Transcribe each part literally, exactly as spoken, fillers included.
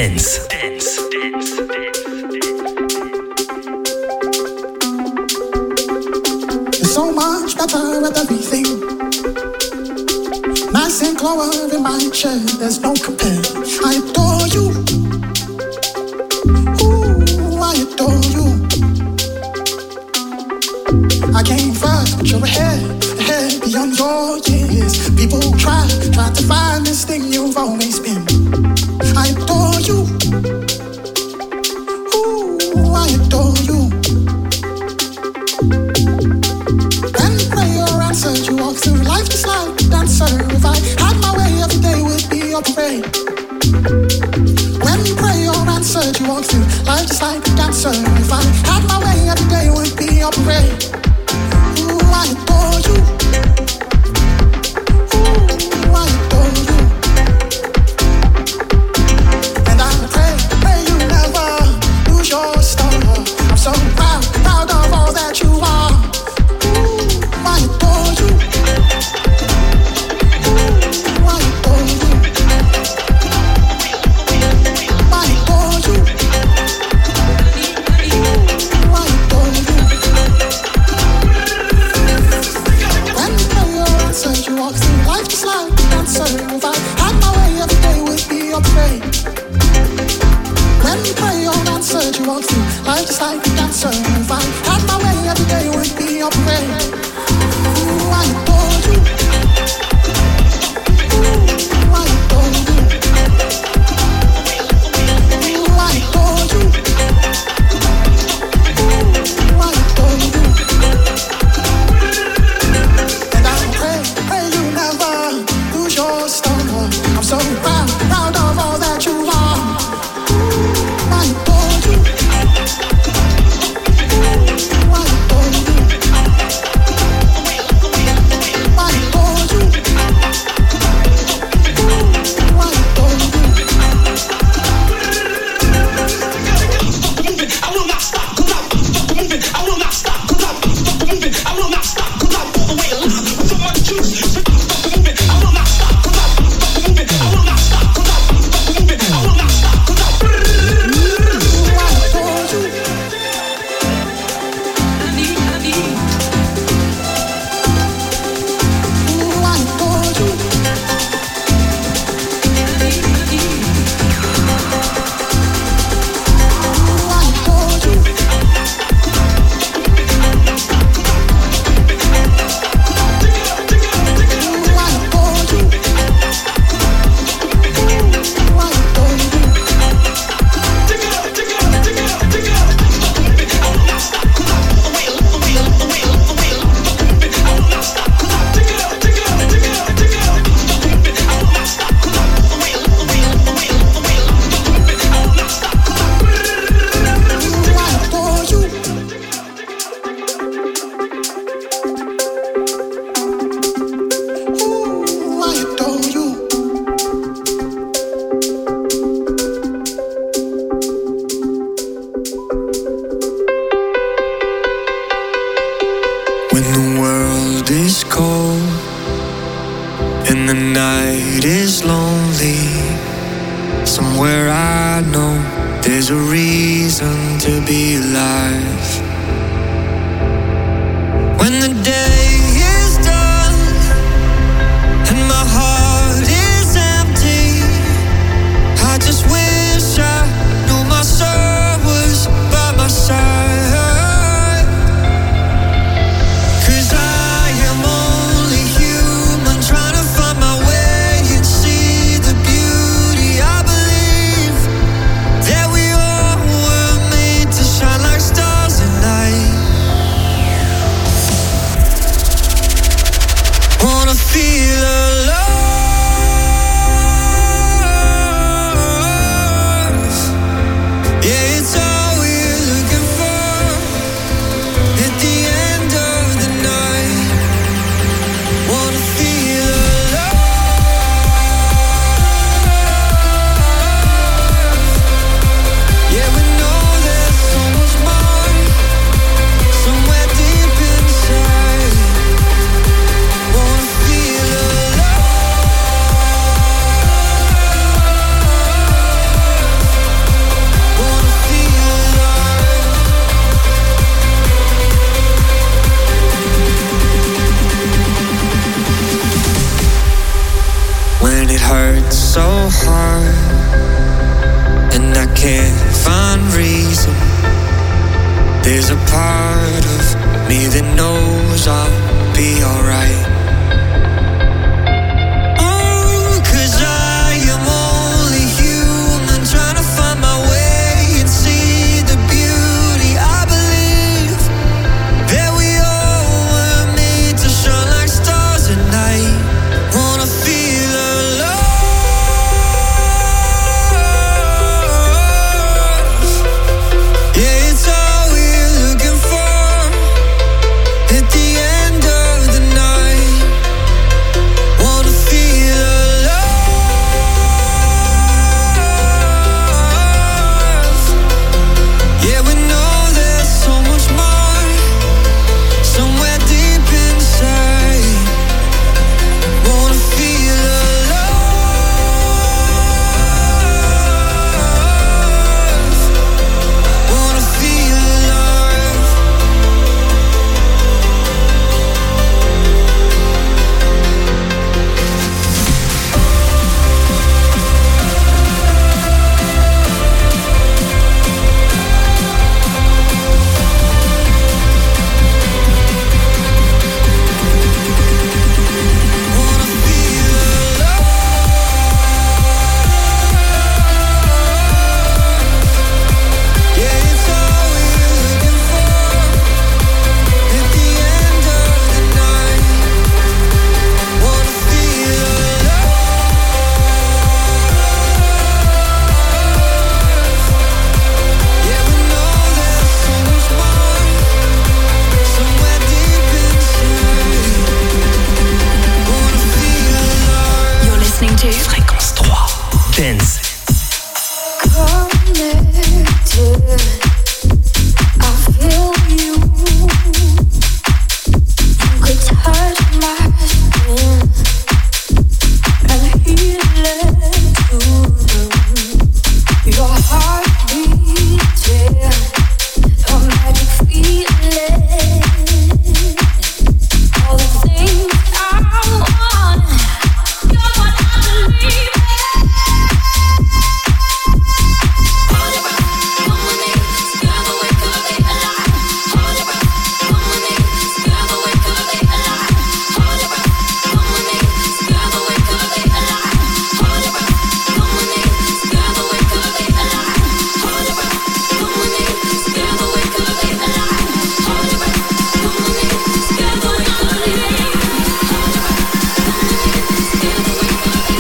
Dance. Dance. Dance. You're so much better at everything. Nice and glow in my chair, there's no compare. I adore you. Ooh, I adore you. I came first, but you're ahead, ahead beyond your years. People try, try to find this thing you've always been. I adore you. Ooh, I adore you. When prayer answered, you walk through life just like a dancer. If I had my way, every day would be a parade. When prayer answered, you walk through life just like a dancer. If I had my way, every day would be a parade. Ooh, I adore you. Ooh, I adore you. And I pray, pray you never lose your star. I'm so proud, proud of all that you are. Ooh, I adore you. Ooh, I adore you. I adore you. Ooh, I adore you. When prayer answered, you walk through life just like a dancer. If I had my way, every day would be a parade. When prayer answered, you walk through life just like a dancer. If I had my way, every day would be a parade. Ooh, I adore you. Ooh, I adore you. Ooh, I adore you. Ooh, I adore you. And I pray, pray you never lose your star. I'm so proud, proud of all that you are. Ooh, I adore you. Ooh, I adore you. I adore you. Ooh, I adore you. I will not stop, cause I'm fucking moving. I will not stop, cause I'm fucking moving. I will not stop, cause I'm all the way alive with so much juice. Fucking moving. I will not stop, cause I'm fucking moving. I will not stop, cause I'm fucking moving. I will not stop, cause I'm. Ooh, I adore you. I need, I need. Ooh, I adore you. I need, I need. Ooh, I adore you. Ooh, I adore you. Ooh, I adore you. Dig it up, dig it up, dig it up, dig it up. Fucking moving. I will not stop, cause I'm all the way, all the way, all the way, all the way. Fucking moving. I will not stop, cause I'm. Dig it up, dig it up, dig it up, dig it up. Fucking moving. I will not stop, cause I'm all the way, all the way, all the way, all the way. Fucking moving. I will not stop, cause I'm. Ooh, I adore you. Ooh, I adore you. When the world is cold and the night is lonely, somewhere I know there's a reason to be alive. When the day is done and my heart is empty, I just wish I knew my soul was by my side. 'Cause I am only human, trying to find my way and see the beauty. I believe that we all were made to shine like stars at night. There's a part of me that knows I'll be alright. Oh, 'cause I am only human, trying to find my way and see the beauty. I believe that we all were made to shine like stars at night. Wanna feel alive. Yeah, it's all we're looking for at the end of the night. Wanna feel alive. Yeah, we know there's so much more somewhere deep inside. Wanna feel alive. Wanna feel alive. Wanna feel alive. Yeah, it's all we're looking for at the end of the night. Wanna feel alive. Yeah, we know there's so much more somewhere deep inside. Wanna feel alive. You're listening to Fréquence trois. Dance. Connected, I feel you. You could touch my skin and heal it too. Your heart beating, a magic feeling. All the things I want, you're what I believe in. Hold your breath, come with me, together we could be alive. Hold your breath, come with me, together we could be alive. Hold your breath, come with me, together we could be alive. Hold your breath, come with me, together we could be alive. Hold your breath, come with me, together we could be alive. Hold your breath, come with me, together we could be alive. Hold your breath, come with me, together we could be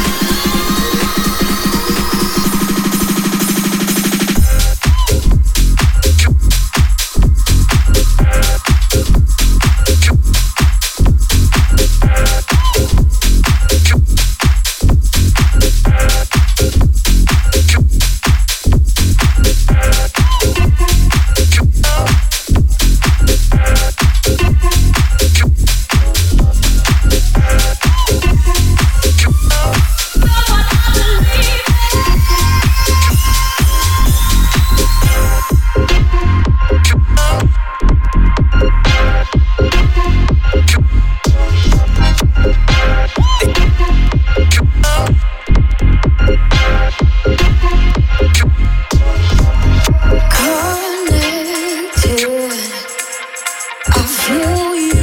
connected, I feel you.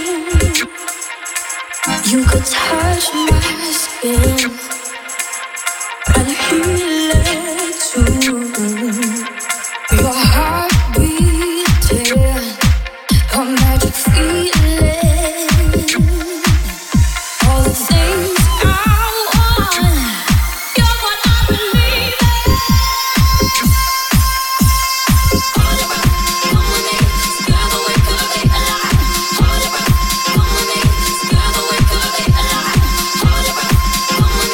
You could touch my skin and heal it too. Your heart beating, a magic feeling. All the things I want, you're what I believe in. Hold your breath, come with me, together we could be alive. Hold your breath, come with me, together we could be alive. Hold your breath, come with me,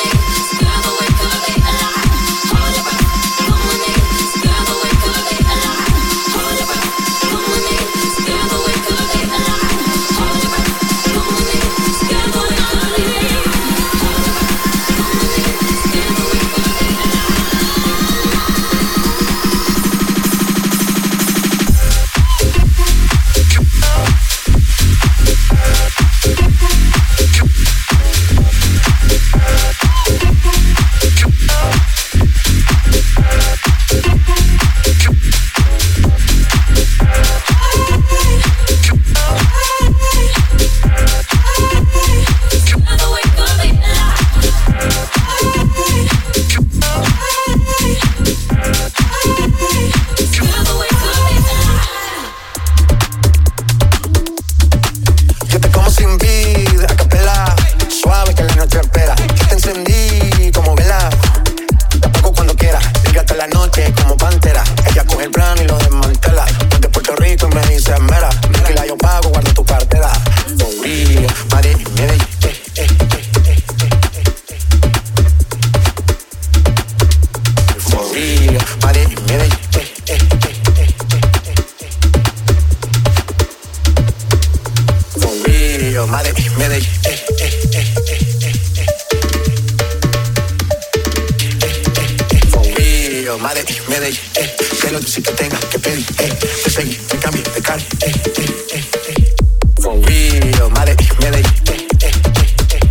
Madrid, Medellín, eh, que lo difícil que tenga que pedir, eh, te seguí, me cambié de cari, eh, eh, eh, eh. For real, Madrid, Medellín, eh, eh, eh, eh,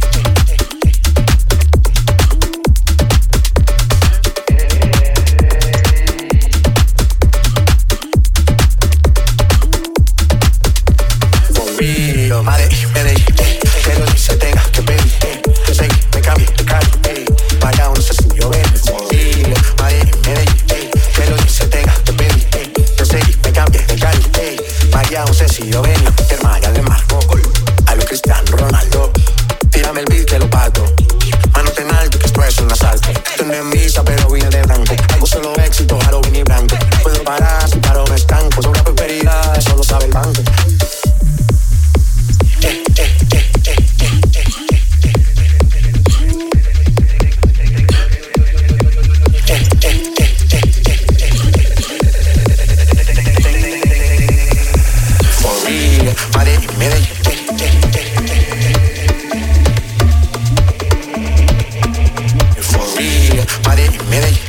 For real, Madrid, Medellín, eh, que lo difícil que tenga que pedir, eh, te seguí, me cambié de cari, eh, vaya, no sé si yo ven, for real, Madrid, Medellín, eh, que lo difícil que tenga que pedir, eh, te seguí, me cambié de cari, eh, vaya, no sé si yo ven, hermana, le marco gol a lo Cristiano Ronaldo, tírame el beat que lo parto, mano en alto que esto es un asalto, esto no es misa pero vine de blanco, hago solo éxito, jaro vine blanco, puedo parar si paro me estanco, sobra prosperidad, eso lo sabe el banco. Eh, eh, eh, eh, eh, eh. Madrid, Medellín, for real, Madrid, Medellín,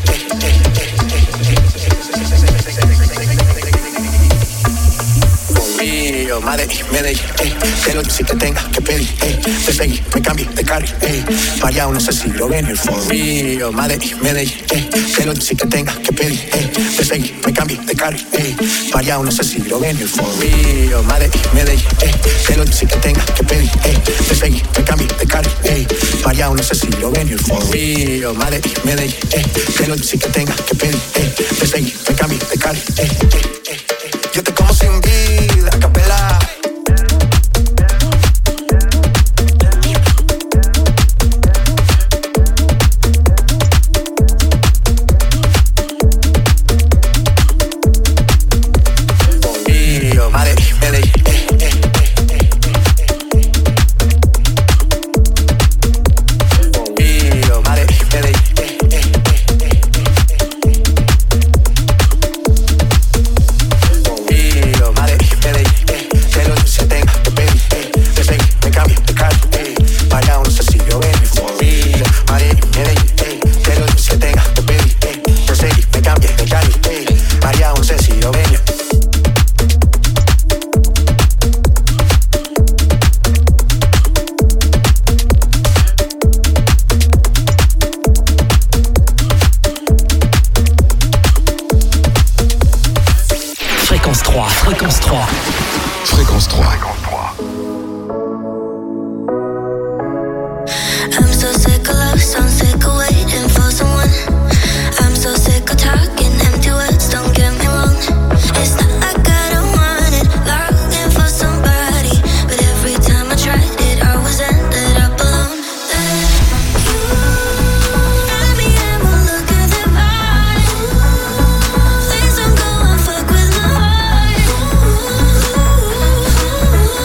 for real, Madrid, Medellín, que lo difícil que tenga que pedir, eh, te seguí, me cambié de cari, eh, vaya, no sé si lo ven, for real, Madrid, Medellín, que lo difícil que tenga que pedir, eh, te seguí, me cambié de cari, eh, vaya, no sé si lo ven, for real, Madrid, Medellín, que lo difícil que tenga que pedir, eh, te seguí, me cambié de cari, eh, vaya, no sé si lo ven, for real, Madrid, Medellín, que lo difícil que tenga que pedir, eh, te seguí, me cambié de cari, eh, eh, eh, eh. Yo te como sin vida, a capela. Ooh.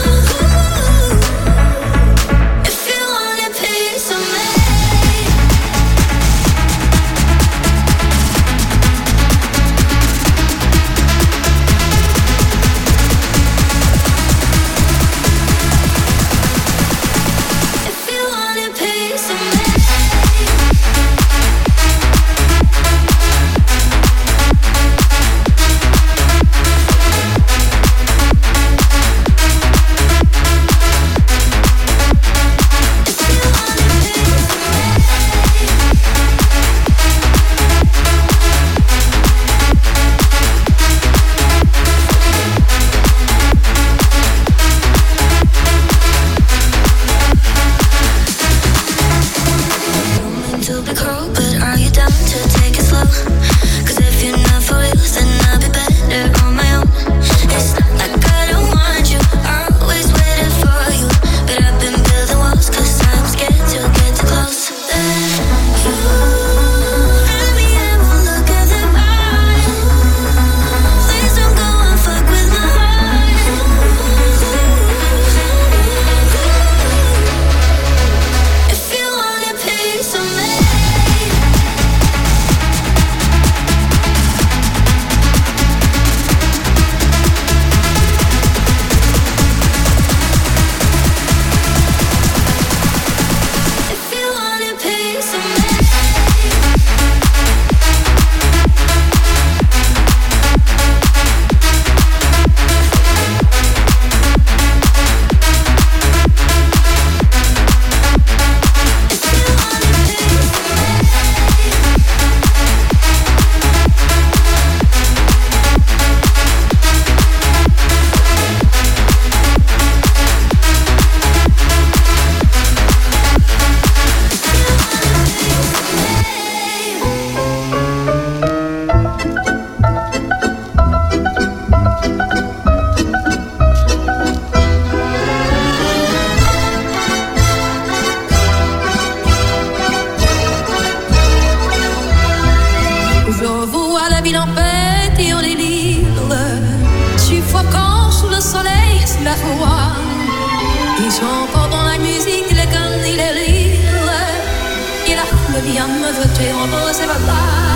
soleil, c'est la foi. Ils sont forts dans la musique, les cannes et les rires. Il a le bien me voter en beau, c'est pas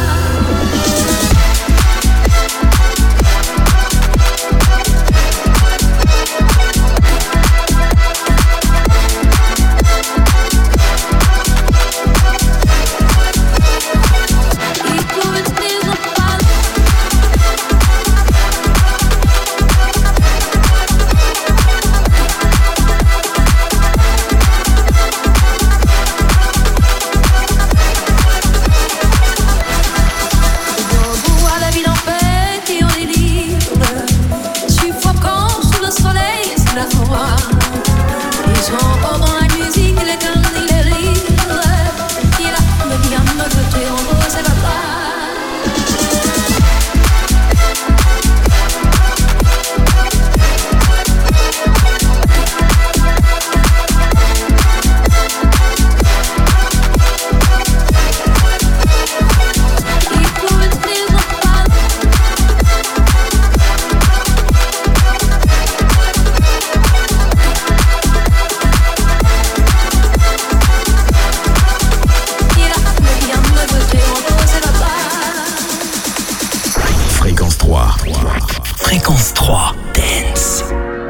Fréquence trois, Dance.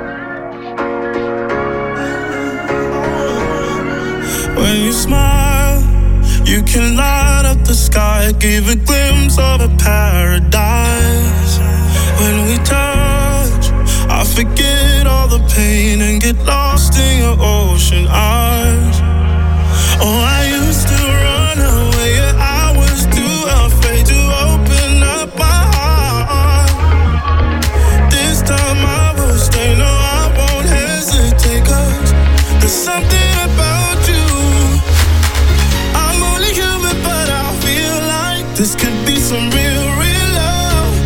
When you smile, you can light up the sky, give a glimpse of a paradise. When we touch, I forget all the pain and get lost in your ocean eyes. Oh, I used to run away, yeah, I was too afraid to open up my heart. This time I will stay, no, I won't hesitate, 'cause there's something about you. I'm only human, but I feel like this could be some real, real love.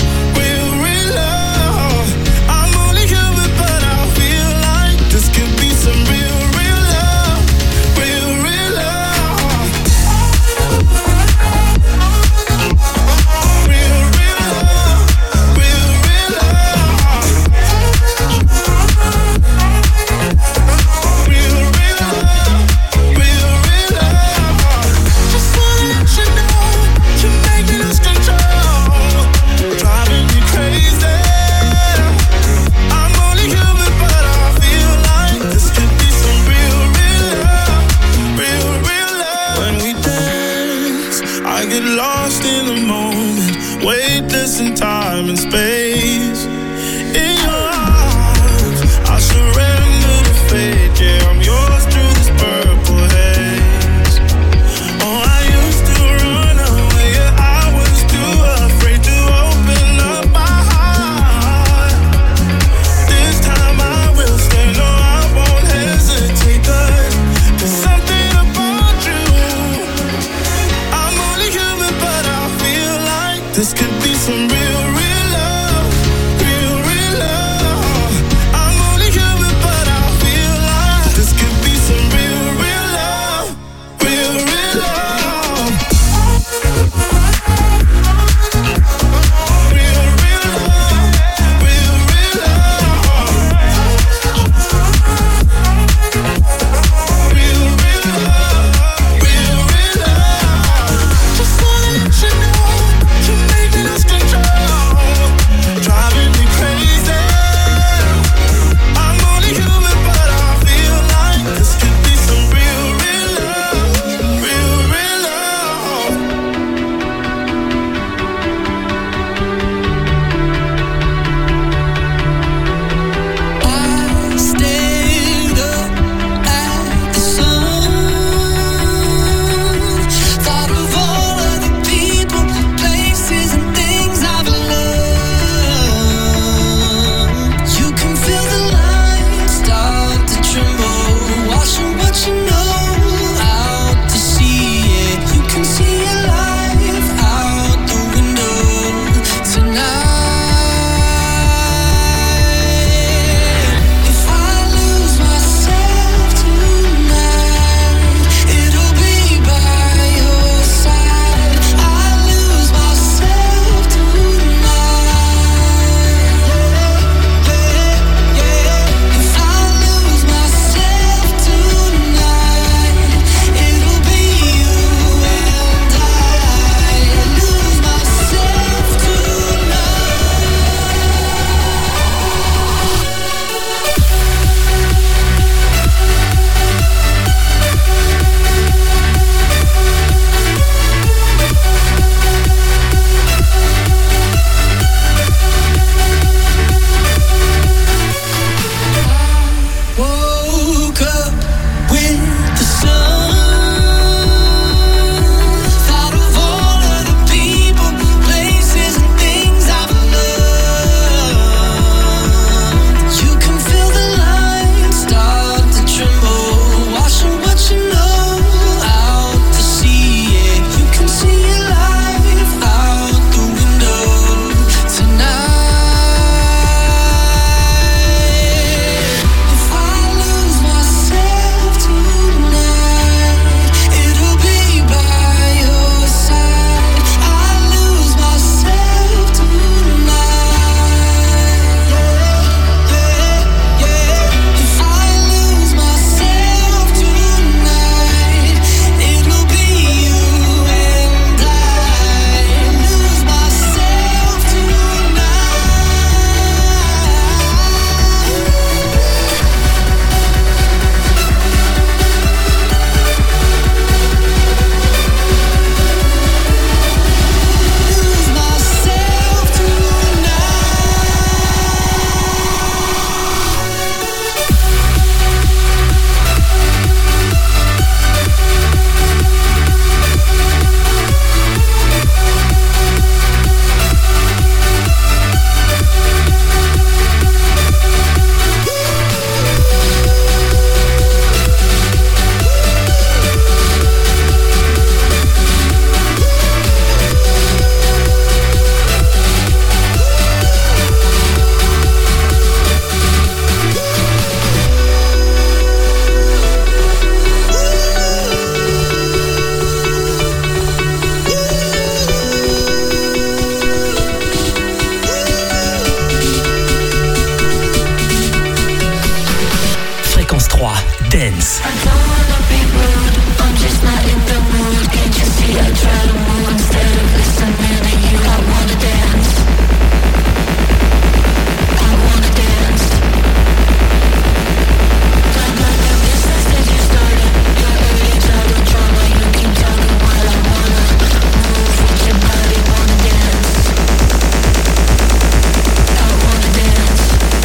Dance. I don't wanna be rude, I'm just not in the mood. Can't you see I try to move instead of listening to you? I wanna dance. I wanna dance. Blah, blah, blah, business that you started. Your early childhood trauma, you keep talking while I wanna move with your body, wanna dance. I wanna dance.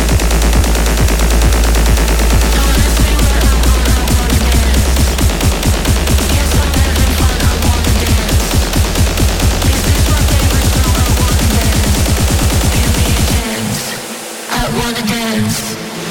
Don't ask me what I want, I wanna dance. Yes, I'm having fun, I wanna dance. This is my favorite song, I wanna dance. Give me a chance, I wanna dance.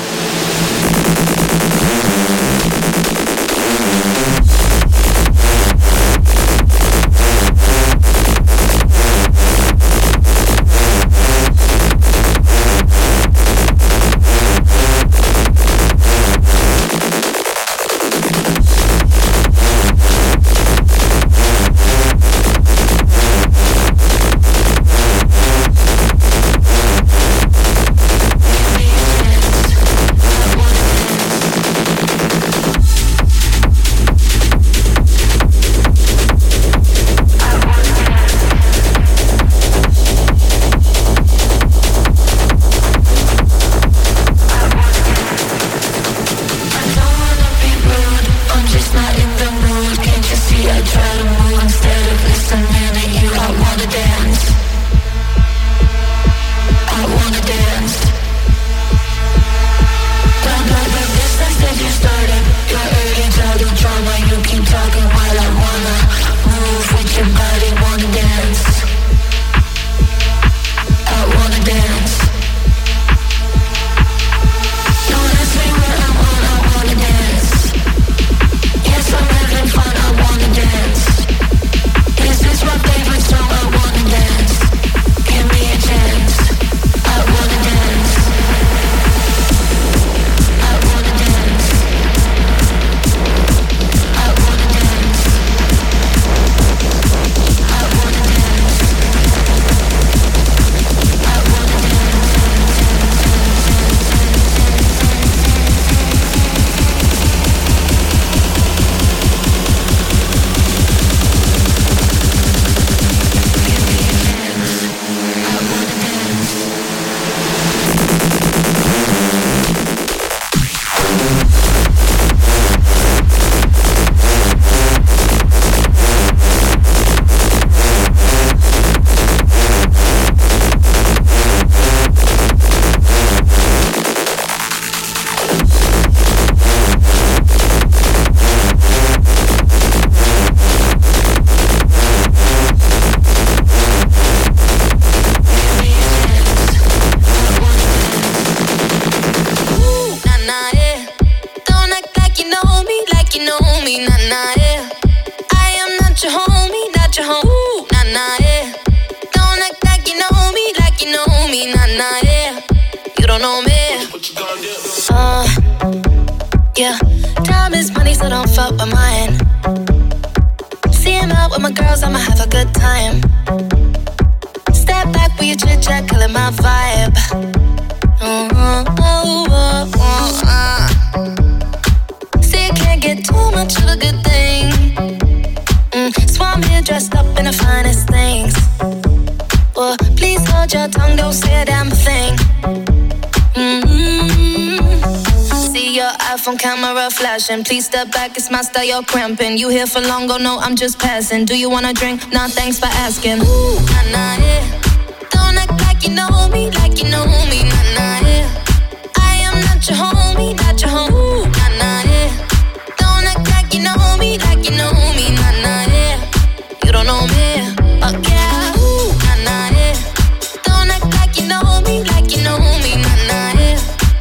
Please step back, it's my style, you're cramping. You here for long, go no, I'm just passing. Do you wanna drink? Nah, thanks for asking. Ooh, nah, nah, yeah. Don't act like you know me, like you know me, nah, nah, yeah. I am not your homie, not your homie, ooh, nah, nah, yeah. Don't act like you know me, like you know me, nah, nah, yeah. You don't know me, oh yeah, ooh, nah, nah, yeah. Don't act like you know me, like you know me, nah, nah, yeah.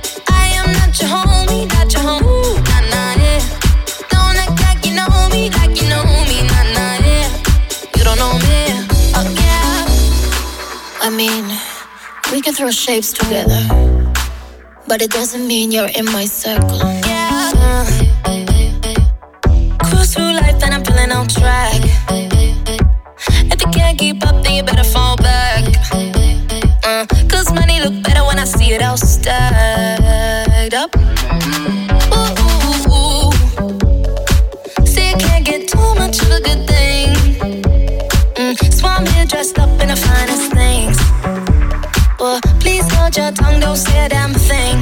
I am not your homie, not your homie, ooh, nah, nah, yeah. Don't act like you know me, like you know me, nah, nah, yeah. You don't know me, oh yeah. I mean, we can throw shapes together, but it doesn't mean you're in my circle. Yeah. Uh, cruise through life and I'm feeling on track. If you can't keep up, then you better fall back. Uh, Cause money look better when I see it all stacked up. Ooh, ooh, ooh. tongue don't say a damn thing.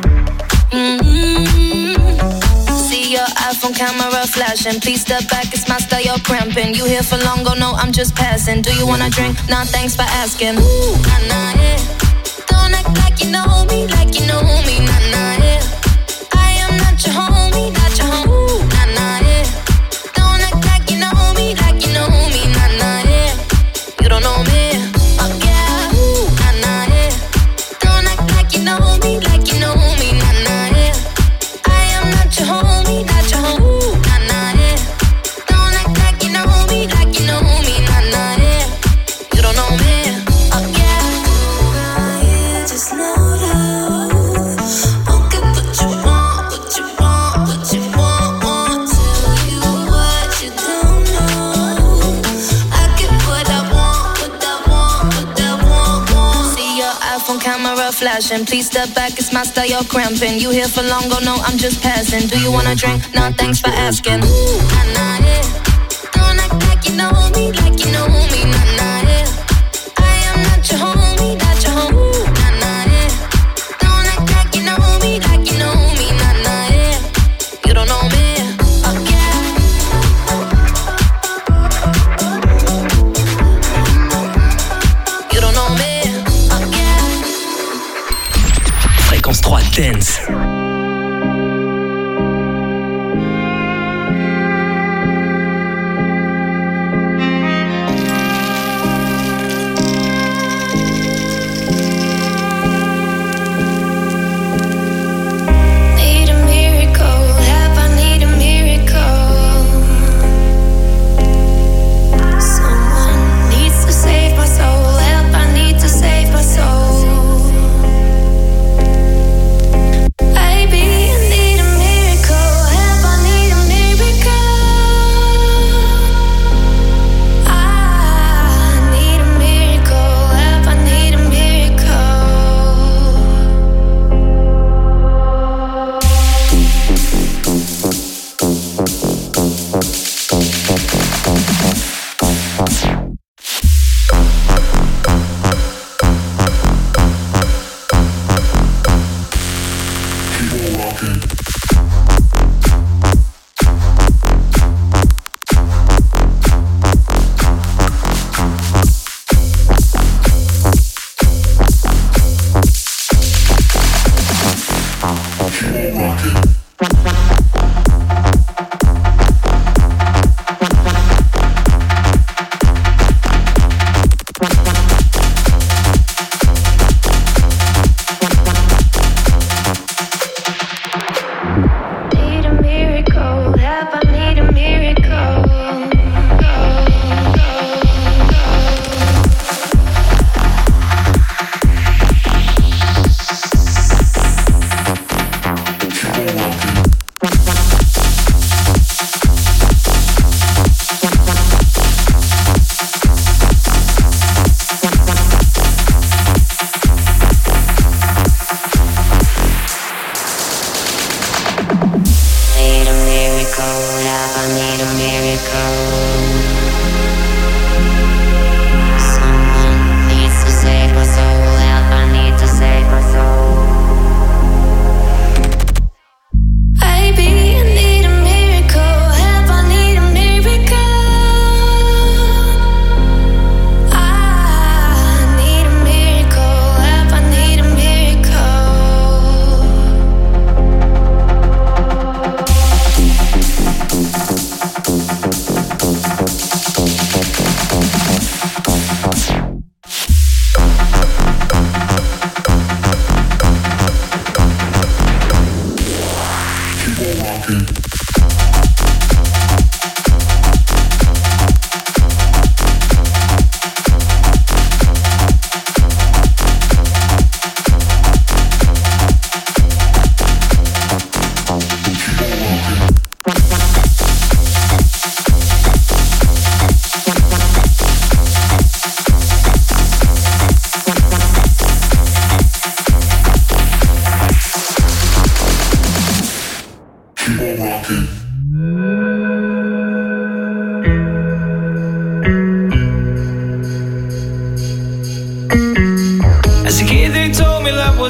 Mm-hmm. See your iPhone camera flashing. Please step back, it's my style, you're cramping. You here for long, go no, I'm just passing. Do you wanna drink? Nah, thanks for asking. Ooh, nah, nah, yeah. Don't act like you know me, like you know me, nah, nah, yeah. I am not your homie, not your homie, ooh, nah, nah, yeah. Don't act like you know me, like you know me, nah, nah, yeah. You don't know me, oh yeah, ooh, nah, nah, yeah. Don't act like you know me, like you know me, nah, nah, yeah. I am not your homie, not your homie, ooh, nah, nah, yeah. Don't act like you know me, like you know me, nah, nah, yeah. You don't know me, oh yeah. Yeah, just know love. Okay, what you want, what you want, what you want, want. Tell you what you don't know. I get what I want, what I want, what I want, want. See your iPhone camera flashing. Please step back, it's my style, you're cramping. You here for long, go no, I'm just passing. Do you wanna drink? Nah, thanks for asking. Ooh, nah, nah, yeah. Don't act like you know me, like you know me, nah, nah, yeah. I am not your homie, not your homie, ooh, nah, nah, yeah. Don't act like you know me, like you know me, nah, nah, yeah. You don't know me, oh yeah. You don't know me, oh yeah. Fréquence trois Dance. Need a miracle, help, I need a miracle. Someone needs to save my soul, help, I need to save my soul. Baby, I need a miracle, help, I need a miracle. I need a miracle, help, I need a miracle. Need a miracle, help, I need a miracle. Need a miracle, help, I need a miracle. Someone needs to save my soul, help, I need to save my soul. Baby, I need a miracle, help, I need a miracle. I need a miracle, help, I need a miracle. As a kid they told me love was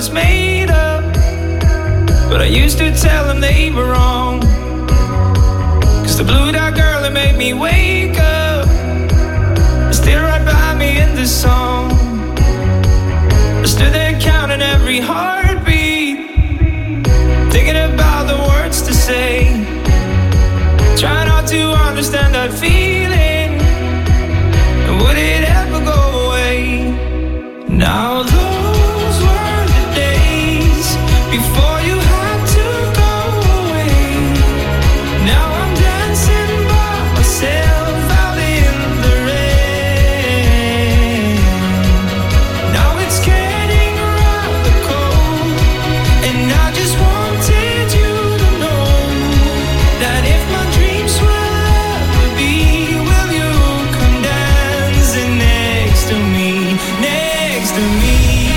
But I used to tell them they were wrong. Cause the blue dot girl that made me wake up is still right by me in this song. I stood there counting every heartbeat, thinking about the words to say, trying not to understand that feeling, and would it ever go away? Now those were the days before you had to go away. Now I'm dancing by myself out in the rain. Now it's getting rather cold, and I just wanted you to know that if my dreams will ever be, will you come dancing next to me, next to me?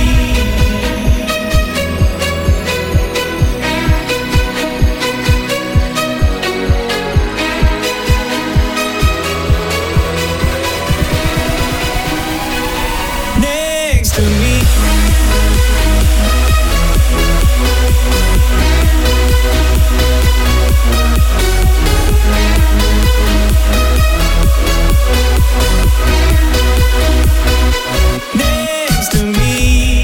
Next to me. Next to me.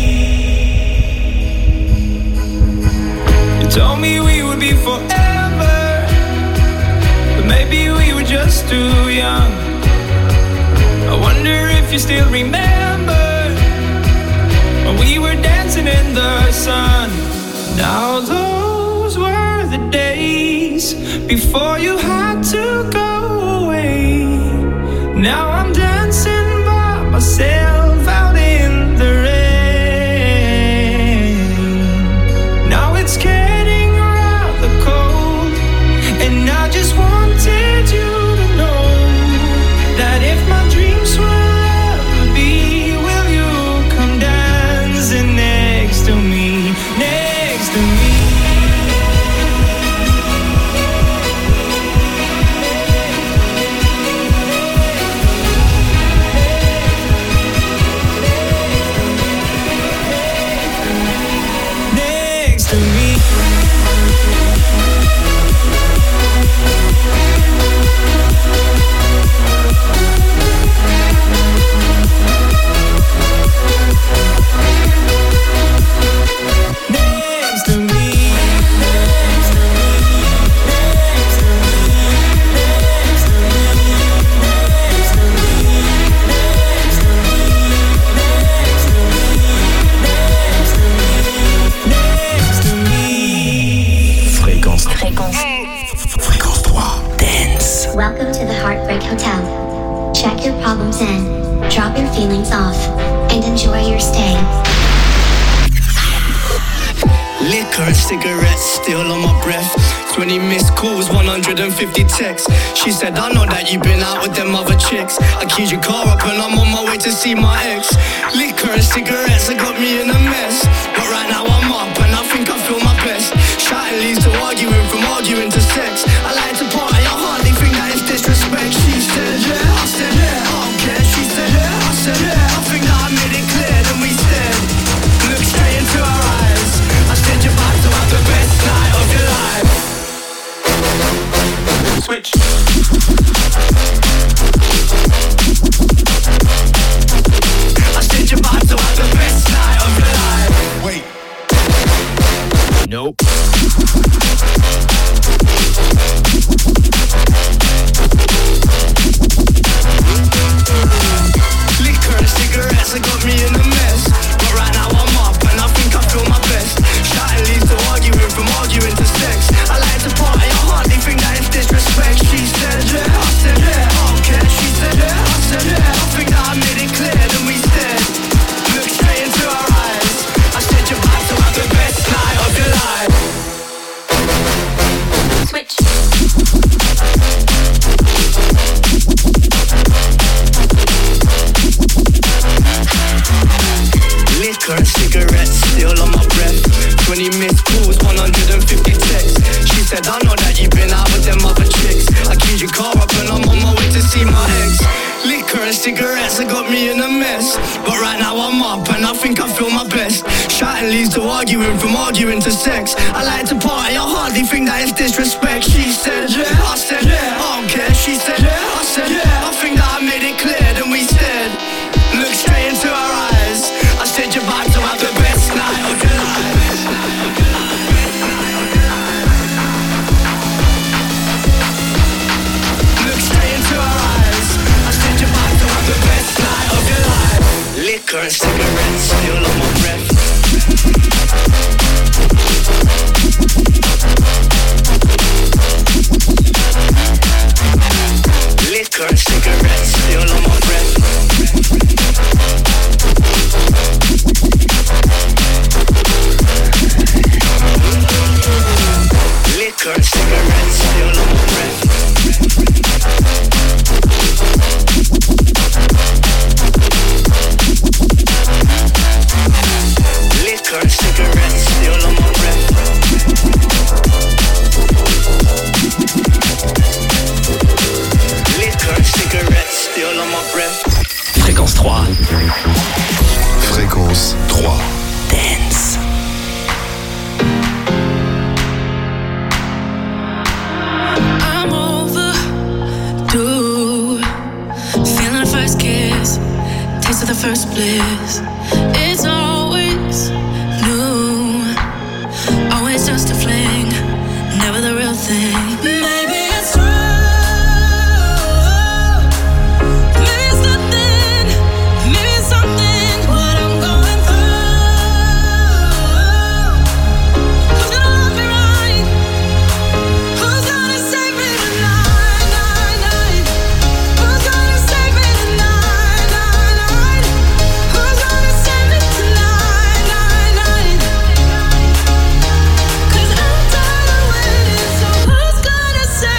You told me we would be forever, but maybe we were just too young. I wonder if you still remember when we were dancing in the sun. Now those were the days before you had to go away. Now I'm dancing by myself out in the rain. Now it's getting rather cold, and I just wanted you to know that if my dreams will ever be, will you come dancing next to me, next to me? Next to me. Next to me. Next to me. Next to me. Next to me. Next to me. Next to me. Next to me. Next to me. Next to me. Fréquence. Fréquence. Fréquence trois. Dance. Welcome to the Heartbreak Hotel. Check your problems in, drop your feelings off, and enjoy your stay. Liquor and cigarettes still on my breath. Twenty missed calls, one hundred fifty texts. She said, I know that you've been out with them other chicks. I keyed your car up and I'm on my way to see my ex. Liquor and cigarettes have got me in a mess, but right now I'm up and I think I feel my best. Shouting leads to arguing, from arguing to sex. I like to party, I hardly think that is disrespect. She said yeah, I said yeah, I don't care. She said yeah, I said yeah, I think that I made it clear. Then we stared, looked straight into her eyes. I said you're about to have the best night of your life. Switch. I said you're about to have the best night of your life. Wait. Nope. Liquor and cigarettes have got me in a mess, but right now I'm up and I think I feel my best. Shouting leads to arguing, from arguing to sex. I like to party, I hardly think that is disrespect. She said yeah, I said yeah, I don't care. She said yeah, I said yeah, I think that I made it clear. Then we stared, looked straight into her eyes. I said you're about to have the best night of your life. Switch. Liquor and cigarettes still on my breath. Twenty missed calls, one hundred fifty texts. She said I know that you've been out with them other chicks. I keyed your car up and I'm on my way to see my ex. Liquor and cigarettes nights that got me in a mess, but right now I'm up and I think I feel my best. Shouting leads to arguing, from arguing to sex. I like to party, I hardly think that it's disrespect. She said, yeah, I said, yeah, I don't care. She said, yeah, I said, yeah, I think that I made it clear. Then we said, look straight into her eyes. I said you're about to have the best night of your life. Look straight into her eyes. I said you're about to have the best night of your life. Liquor and cigarettes, still on my breath. Liquor and cigarettes, still on my breath. Liquor and cigarettes, still on my breath. Liquor and cigarettes, still on my breath. Liquor and cigarettes, still on my breath. Fréquence trois. Fréquence trois. Dance. I'm overdue. Feeling the first kiss, taste of the first bliss. It's always new, always just a fling, never the real thing. Maybe it's true. Maybe it's nothing. Maybe it's something. What I'm going through. Who's gonna love me right? Who's gonna save me tonight, night, night? Who's gonna save me tonight, night, night? Who's gonna save me tonight, night, night? 'Cause I'm tired of waiting, so who's gonna save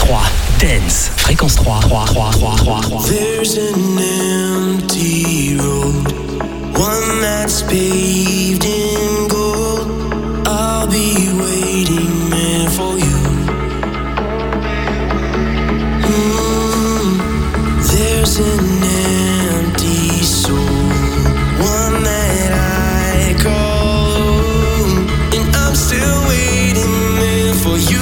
trois, Dance. Fréquence trois, trois, trois, trois, trois, trois. There's an empty road, one that's paved in gold. I'll be waiting there for you. Mm, there's an empty soul, one that I call home, and I'm still waiting there for you.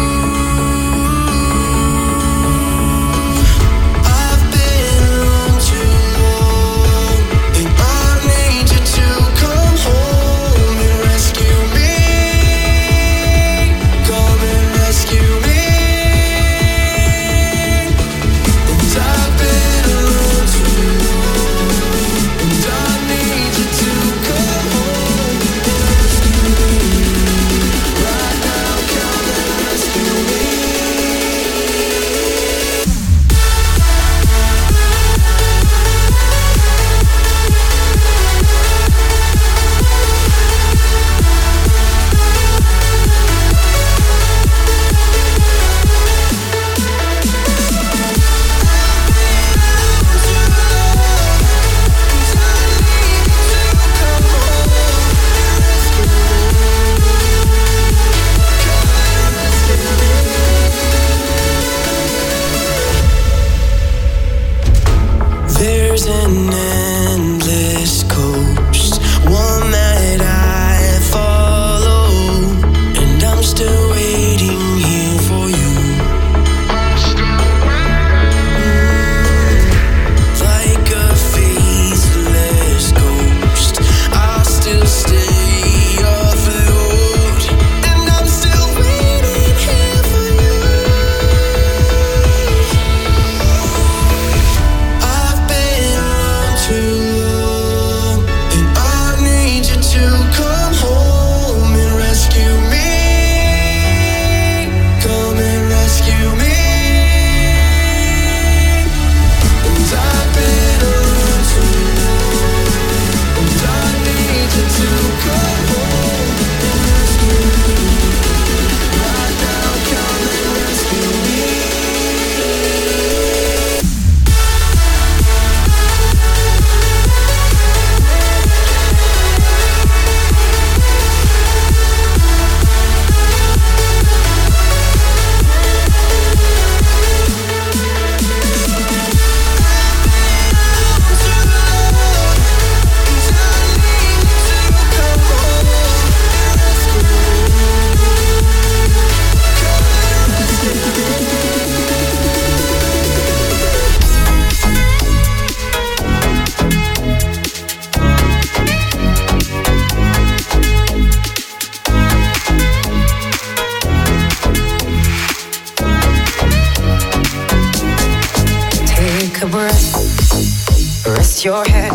Your head,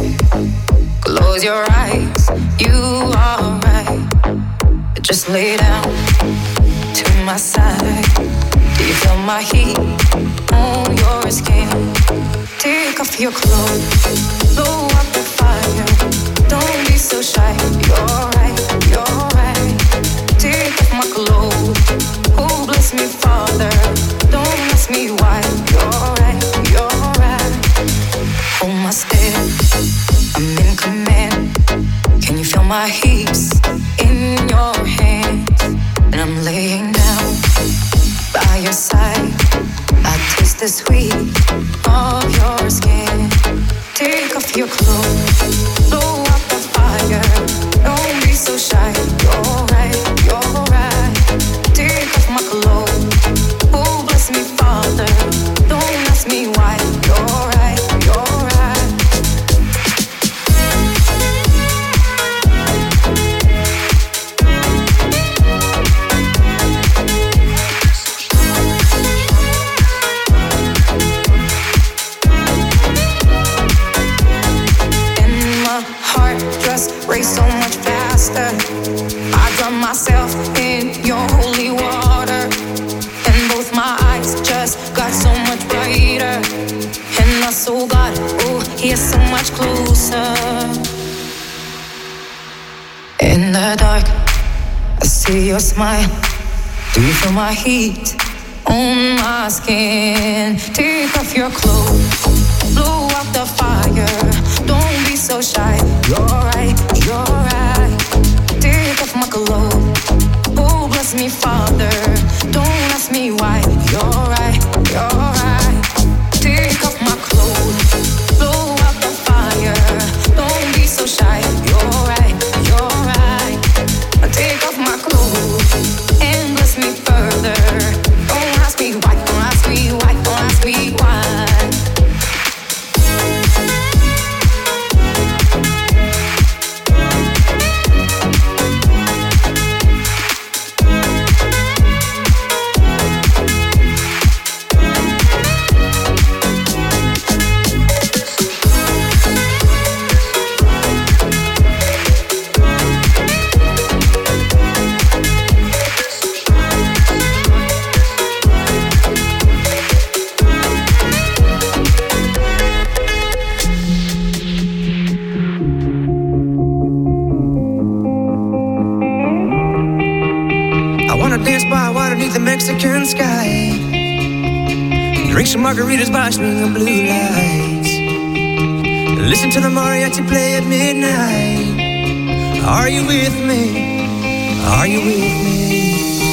close your eyes, you are right. Just lay down to my side. Do you feel my heat on your skin? Take off your clothes, blow up the fire. Don't be so shy, you're right, you're right. Take off my clothes, oh bless me Father. Don't ask me why, you're right, you're right. Hold my step, I'm in command. Can you feel my hips in your hands? And I'm laying down by your side. I taste the sweet of your skin. Take off your clothes, blow up the fire. Don't be so shy, you're right, you're right. Take off my clothes, oh bless me Father. Don't ask me why, you're right, you're right. Race so much faster. I drown myself in your holy water, and both my eyes just got so much brighter. And my soul got, oh, he's so much closer. In the dark, I see your smile. Do you feel my heat on my skin. Take off your clothes, blow out the fire. Don't be so shy. You're right, you're right. Take off my clothes. Oh, bless me, Father. Don't ask me why. You're right, you're right. Take off my clothes, blow out the fire. Don't be so shy. You're right, you're right. Take off my clothes and bless me further. Don't ask me why, don't ask me why, don't ask me why. The Mexican sky, drink some margaritas by swinging blue lights, listen to the mariachi play at midnight. Are you with me? Are you with me?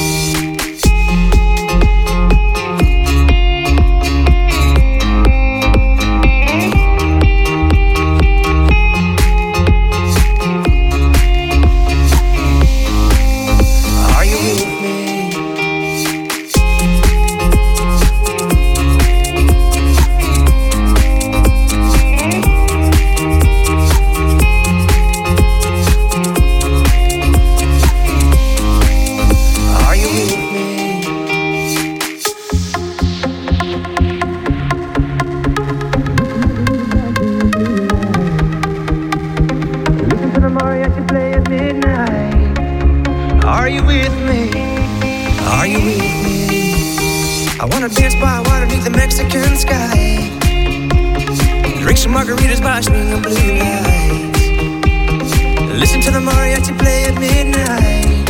Margaritas by swinging blue lights, listen to the mariachi play at midnight.